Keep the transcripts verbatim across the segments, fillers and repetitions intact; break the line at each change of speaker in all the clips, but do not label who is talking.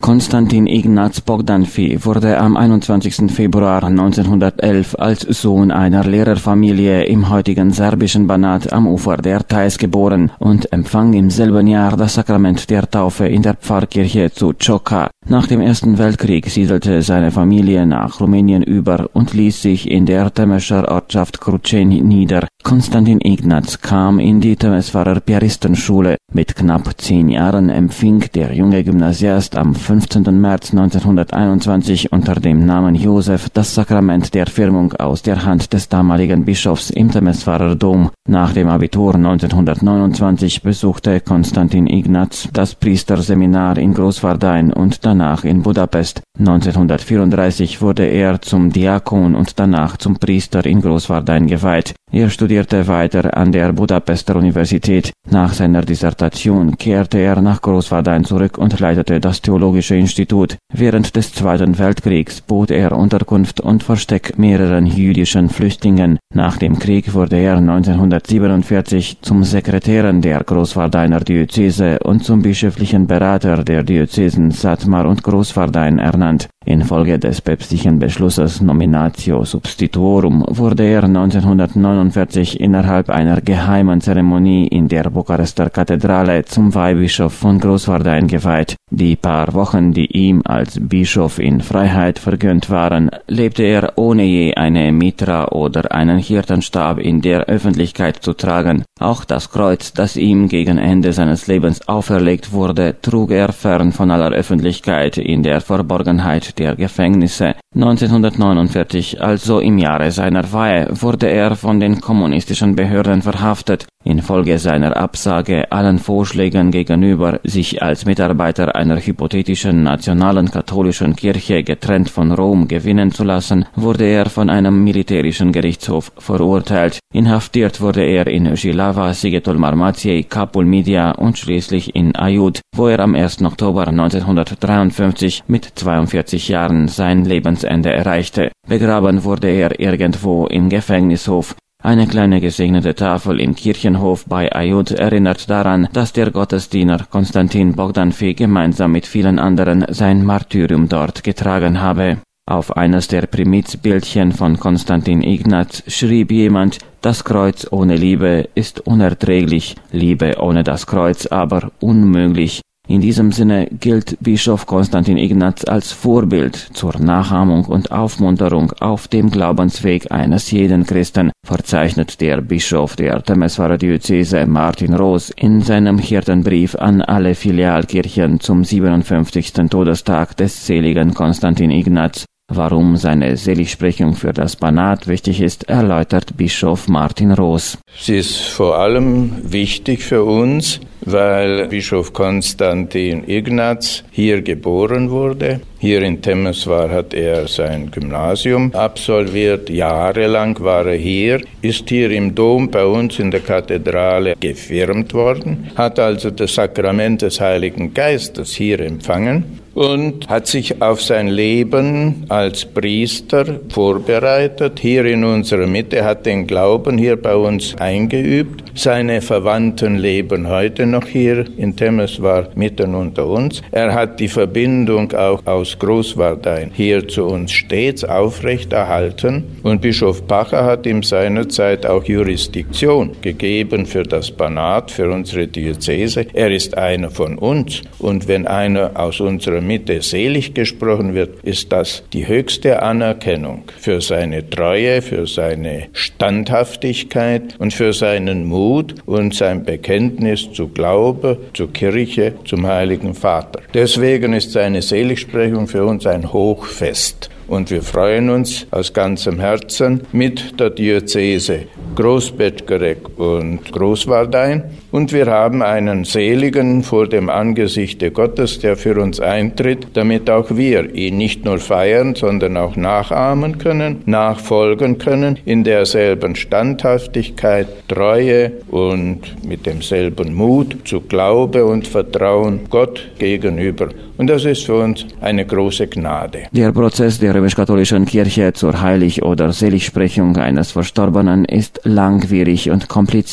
Konstantin Ignaz Bogdanfy wurde am einundzwanzigsten Februar neunzehnhundertelf als Sohn einer Lehrerfamilie im heutigen serbischen Banat am Ufer der Theiß geboren und empfang im selben Jahr das Sakrament der Taufe in der Pfarrkirche zu Čoka. Nach dem Ersten Weltkrieg siedelte seine Familie nach Rumänien über und ließ sich in der Temescher Ortschaft Cruceni nieder. Konstantin Ignaz kam in die Temeswarer Piaristenschule. Mit knapp zehn Jahren empfing der junge Gymnasiast am fünfzehnten März neunzehnhunderteinundzwanzig unter dem Namen Josef das Sakrament der Firmung aus der Hand des damaligen Bischofs im Temeswarer Dom. Nach dem Abitur neunzehnhundertneunundzwanzig besuchte Konstantin Ignaz das Priesterseminar in Großwardein und danach in Budapest. neunzehnhundertvierunddreißig wurde er zum Diakon und danach zum Priester in Großwardein geweiht. Er studierte weiter an der Budapester Universität. Nach seiner Dissertation kehrte er nach Großwardein zurück und leitete das Theologische Institut. Während des Zweiten Weltkriegs bot er Unterkunft und Versteck mehreren jüdischen Flüchtlingen. Nach dem Krieg wurde er neunzehnhundertsiebenundvierzig zum Sekretär der Großwardeiner Diözese und zum bischöflichen Berater der Diözesen Szatmar und Großwardein ernannt. Infolge des päpstlichen Beschlusses Nominatio Substituorum wurde er neunzehnhundertneunundvierzig innerhalb einer geheimen Zeremonie in der Bukarester Kathedrale zum Weihbischof von Großwardein geweiht. Die paar Wochen, die ihm als Bischof in Freiheit vergönnt waren, lebte er ohne je eine Mitra oder einen Hirtenstab in der Öffentlichkeit zu tragen. Auch das Kreuz, das ihm gegen Ende seines Lebens auferlegt wurde, trug er fern von aller Öffentlichkeit in der Verborgenheit der Gefängnisse. neunzehnhundertneunundvierzig, also im Jahre seiner Weihe, wurde er von den kommunistischen Behörden verhaftet. Infolge seiner Absage allen Vorschlägen gegenüber, sich als Mitarbeiter einer hypothetischen nationalen katholischen Kirche getrennt von Rom gewinnen zu lassen, wurde er von einem militärischen Gerichtshof verurteilt. Inhaftiert wurde er in Jihlava, Sighetul Marmației, Capul Midia und schließlich in Aiud, wo er am ersten Oktober neunzehnhundertdreiundfünfzig mit zweiundvierzig Jahren sein Lebensende erreichte. Begraben wurde er irgendwo im Gefängnishof. Eine kleine gesegnete Tafel im Kirchenhof bei Aiud erinnert daran, dass der Gottesdiener Konstantin Bogdanfy gemeinsam mit vielen anderen sein Martyrium dort getragen habe. Auf eines der Primizbildchen von Konstantin Ignaz schrieb jemand: Das Kreuz ohne Liebe ist unerträglich, Liebe ohne das Kreuz aber unmöglich. In diesem Sinne gilt Bischof Konstantin Ignaz als Vorbild zur Nachahmung und Aufmunterung auf dem Glaubensweg eines jeden Christen, verzeichnet der Bischof der Temeswarer Diözese Martin Roos in seinem Hirtenbrief an alle Filialkirchen zum siebenundfünfzigsten Todestag des seligen Konstantin Ignaz. Warum seine Seligsprechung für das Banat wichtig ist, erläutert Bischof Martin Roos.
Sie ist vor allem wichtig für uns, weil Bischof Konstantin Ignaz hier geboren wurde. Hier in Temeswar hat er sein Gymnasium absolviert. Jahrelang war er hier, ist hier im Dom bei uns in der Kathedrale gefirmt worden, hat also das Sakrament des Heiligen Geistes hier empfangen und hat sich auf sein Leben als Priester vorbereitet. Hier in unserer Mitte hat den Glauben hier bei uns eingeübt. Seine Verwandten leben heute noch hier in Temeswar mitten unter uns. Er hat die Verbindung auch aus Großwardein hier zu uns stets aufrechterhalten. Und Bischof Pacher hat ihm seinerzeit auch Jurisdiktion gegeben für das Banat, für unsere Diözese. Er ist einer von uns. Und wenn einer aus unserer Mitte selig gesprochen wird, ist das die höchste Anerkennung für seine Treue, für seine Standhaftigkeit und für seinen Mut und sein Bekenntnis zu Glaube, zur Kirche, zum Heiligen Vater. Deswegen ist seine Seligsprechung für uns ein Hochfest. Und wir freuen uns aus ganzem Herzen mit der Diözese Großbetgerek und Großwardein. Und wir haben einen Seligen vor dem Angesichte Gottes, der für uns eintritt, damit auch wir ihn nicht nur feiern, sondern auch nachahmen können, nachfolgen können, in derselben Standhaftigkeit, Treue und mit demselben Mut zu Glaube und Vertrauen Gott gegenüber. Und das ist für uns eine große Gnade.
Der Prozess der römisch-katholischen Kirche zur Heilig- oder Seligsprechung eines Verstorbenen ist langwierig und kompliziert.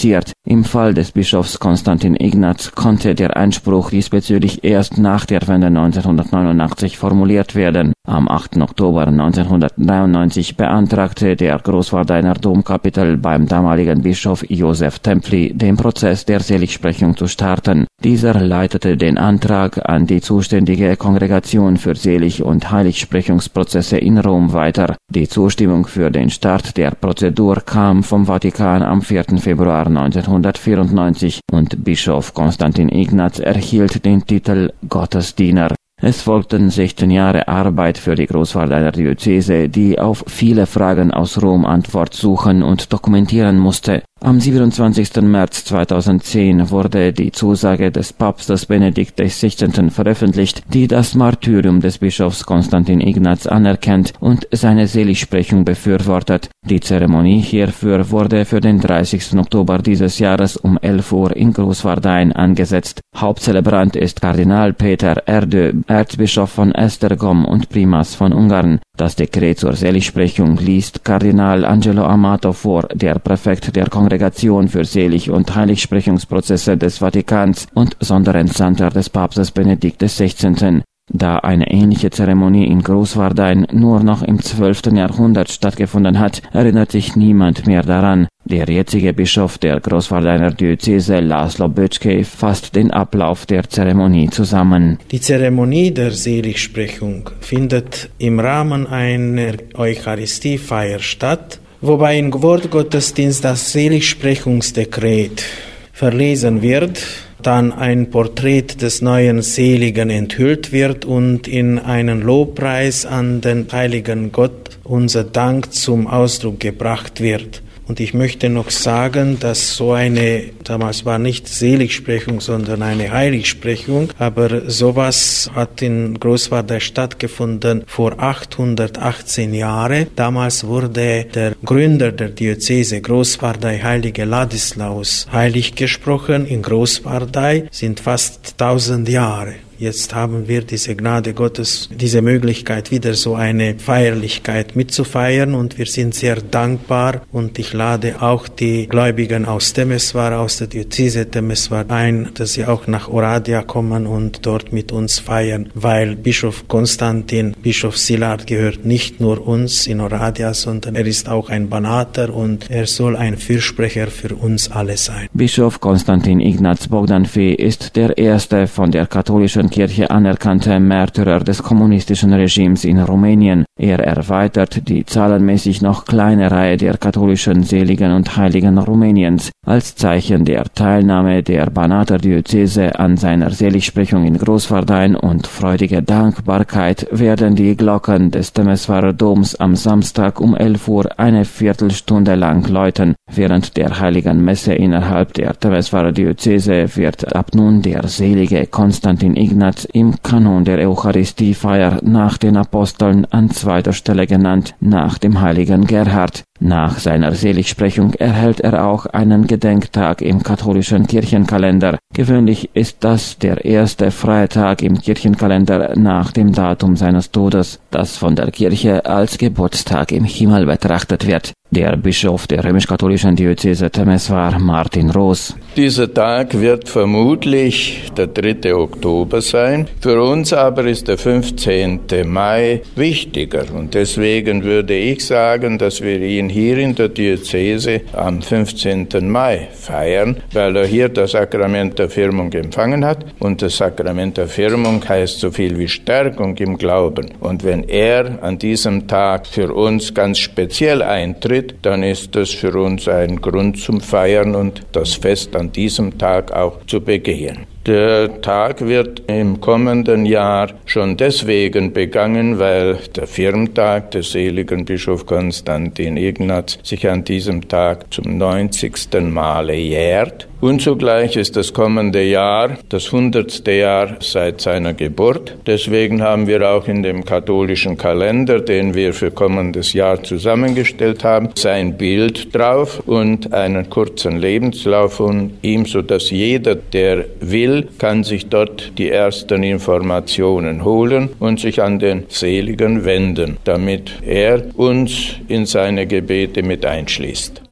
Im Fall des Bischofs Konstantin Ignaz konnte der Einspruch diesbezüglich erst nach der Wende neunzehnhundertneunundachtzig formuliert werden. Am achten Oktober neunzehnhundertdreiundneunzig beantragte der Großwardeiner Domkapitel beim damaligen Bischof Josef Templi, den Prozess der Seligsprechung zu starten. Dieser leitete den Antrag an die zuständige Kongregation für Selig- und Heiligsprechungsprozesse in Rom weiter. Die Zustimmung für den Start der Prozedur kam vom Vatikan am vierten Februar neunzehnhundertvierundneunzig und Bischof Konstantin Ignaz erhielt den Titel Gottesdiener. Es folgten sechzehn Jahre Arbeit für die Großwardeiner Diözese, die auf viele Fragen aus Rom Antwort suchen und dokumentieren musste. Am siebenundzwanzigsten März zweitausendzehn wurde die Zusage des Papstes Benedikt der Sechzehnte veröffentlicht, die das Martyrium des Bischofs Konstantin Ignaz anerkennt und seine Seligsprechung befürwortet. Die Zeremonie hierfür wurde für den dreißigsten Oktober dieses Jahres um elf Uhr in Großwardein angesetzt. Hauptzelebrant ist Kardinal Peter Erdő, Erzbischof von Esztergom und Primas von Ungarn. Das Dekret zur Seligsprechung liest Kardinal Angelo Amato vor, der Präfekt der Kongregation für Selig- und Heiligsprechungsprozesse des Vatikans und Sonderentsandter des Papstes Benedikt der Sechzehnte Da eine ähnliche Zeremonie in Großwardein nur noch im zwölften Jahrhundert stattgefunden hat, erinnert sich niemand mehr daran. Der jetzige Bischof der Großwardeiner Diözese, László Böcskei, fasst den Ablauf der Zeremonie zusammen.
Die Zeremonie der Seligsprechung findet im Rahmen einer Eucharistiefeier statt, wobei im Wortgottesdienst das Seligsprechungsdekret verlesen wird, dann ein Porträt des neuen Seligen enthüllt wird und in einen Lobpreis an den heiligen Gott unser Dank zum Ausdruck gebracht wird. Und ich möchte noch sagen, dass so eine, damals war nicht Seligsprechung, sondern eine Heiligsprechung, aber sowas hat in Großwardein stattgefunden vor achthundertachtzehn Jahren. Damals wurde der Gründer der Diözese Großwardein, heilige Ladislaus, heilig gesprochen. In Großwardein sind fast tausend Jahre. Jetzt haben wir diese Gnade Gottes, diese Möglichkeit, wieder so eine Feierlichkeit mitzufeiern und wir sind sehr dankbar und ich lade auch die Gläubigen aus Temeswar, aus der Diözese Temeswar ein, dass sie auch nach Oradea kommen und dort mit uns feiern, weil Bischof Konstantin, Bischof Szilárd gehört nicht nur uns in Oradea, sondern er ist auch ein Banater und er soll ein Fürsprecher für uns alle sein.
Bischof Konstantin Ignaz Bogdanfy ist der erste von der katholischen Kirche anerkannte Märtyrer des kommunistischen Regimes in Rumänien. Er erweitert die zahlenmäßig noch kleine Reihe der katholischen Seligen und Heiligen Rumäniens. Als Zeichen der Teilnahme der Banater Diözese an seiner Seligsprechung in Großwardein und freudige Dankbarkeit werden die Glocken des Temeswarer Doms am Samstag um elf Uhr eine Viertelstunde lang läuten. Während der Heiligen Messe innerhalb der Temeswarer Diözese wird ab nun der selige Konstantin Ignaz im Kanon der Eucharistiefeier nach den Aposteln an zweiter Stelle genannt, nach dem heiligen Gerhard. Nach seiner Seligsprechung erhält er auch einen Gedenktag im katholischen Kirchenkalender. Gewöhnlich ist das der erste freie Tag im Kirchenkalender nach dem Datum seines Todes, das von der Kirche als Geburtstag im Himmel betrachtet wird. Der Bischof der römisch-katholischen Diözese Temeswar, Martin Roos.
Dieser Tag wird vermutlich der dritte Oktober sein. Für uns aber ist der fünfzehnte Mai wichtiger. Und deswegen würde ich sagen, dass wir ihn hier in der Diözese am fünfzehnten Mai feiern, weil er hier das Sakrament der Firmung empfangen hat. Und das Sakrament der Firmung heißt so viel wie Stärkung im Glauben. Und wenn er an diesem Tag für uns ganz speziell eintritt, dann ist das für uns ein Grund zum Feiern und das Fest an diesem Tag auch zu begehen. Der Tag wird im kommenden Jahr schon deswegen begangen, weil der Firmtag des seligen Bischof Konstantin Ignaz sich an diesem Tag zum neunzigsten Male jährt. Und zugleich ist das kommende Jahr das hundertste Jahr seit seiner Geburt. Deswegen haben wir auch in dem katholischen Kalender, den wir für kommendes Jahr zusammengestellt haben, sein Bild drauf und einen kurzen Lebenslauf von ihm, sodass jeder, der will, kann sich dort die ersten Informationen holen und sich an den Seligen wenden, damit er uns in seine Gebete mit einschließt.